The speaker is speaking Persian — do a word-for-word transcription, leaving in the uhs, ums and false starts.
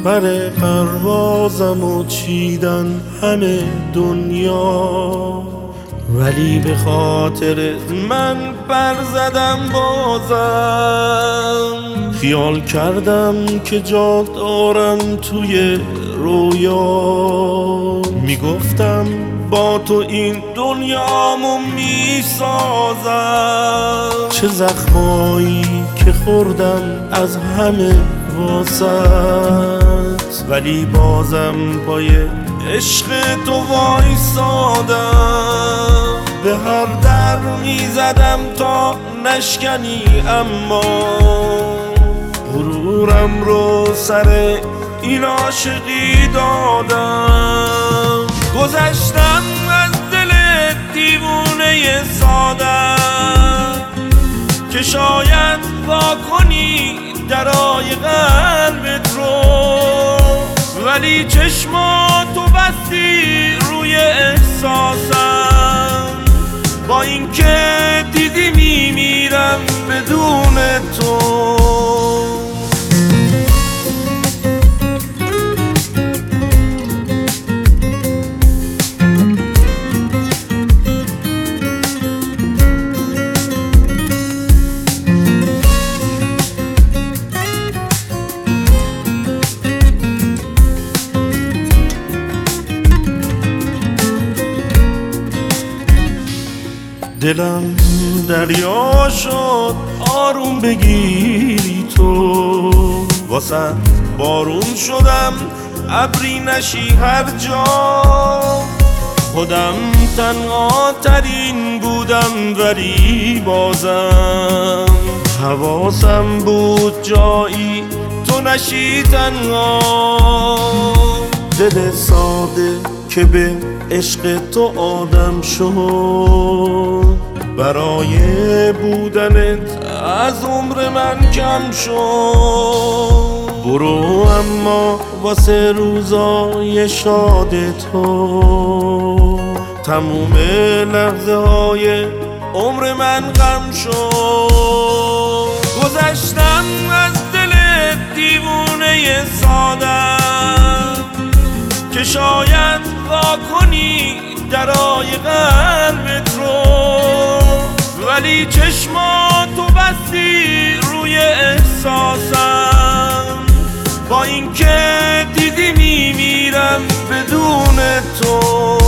بر پروازم و چیدن همه دنیا، ولی به خاطر من پر زدم بازم. خیال کردم که جا دارم توی رویا، میگفتم با تو این دنیامو میسازم. چه زخمایی که خوردم از همه واسط، ولی بازم با یه عشق تو وایسادم. به هر در میزدم تا نشکنی، اما غرورم رو سر این عاشقی دادم. گذشتم از دل دیوونه ساده که شاید وا کنی درای قلبت رو، ولی چشماتو بستی روی احساسم. با اینکه دیدی میمیرم بدون تو. دلم دریا شد آروم بگیری تو، واسه بارون شدم ابری نشی هر جا. خودم تنها ترین بودم ولی بازم حواسم بود جایی تو نشی تنها. دل ساده که به عشق تو آدم شد، برای بودنت از عمر من کم شد. برو اما واسه روزای شاد تو، تموم لحظه های عمر من غم شد. گذشتم از دل دیوونه ساده که شاید وا کنی درای قلبت رو، ولی چشماتو بستی روی احساسم. با اینکه دیدی میمیرم بدون تو.